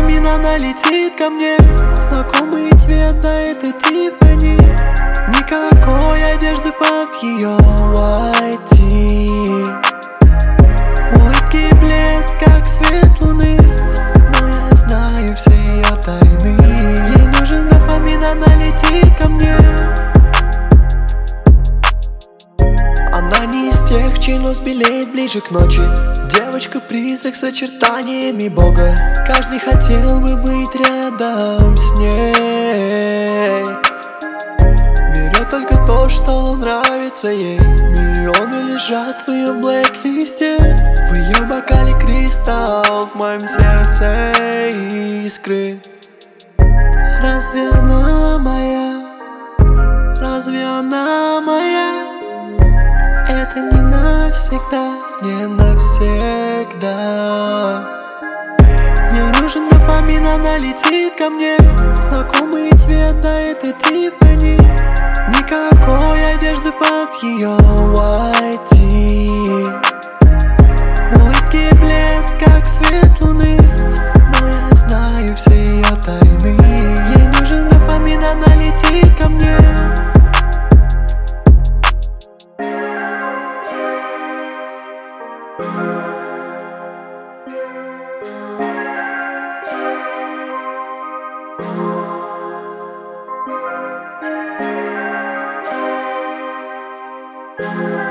дофамин, она летит ко мне. Знакомый цвет, да это Тиффани. Никакой одежды под ее white tee. Улыбки блеск, как свет луны, но я знаю все ее тайны. Ей нужен дофамин, она летит ко мне. Она не из тех, чей нос белеет ближе к ночи. Девочка-призрак с очертаниями Бога. Каждый хотел бы быть рядом с ней. Берет только то, что нравится ей. Миллионы лежат в ее блэк-листе. В ее бокале кристалл, в моем сердце искры. Разве она моя? Разве она моя? Это не навсегда, не навсегда. Ей нужен дофамин, она летит ко мне. Знакомый цвет, да это Тиффани. Никакой одежды под ее white tee. Улыбки блеск, как свет луны, но я знаю все ее тайны. Ей нужен дофамин, она летит ко мне. Yeah.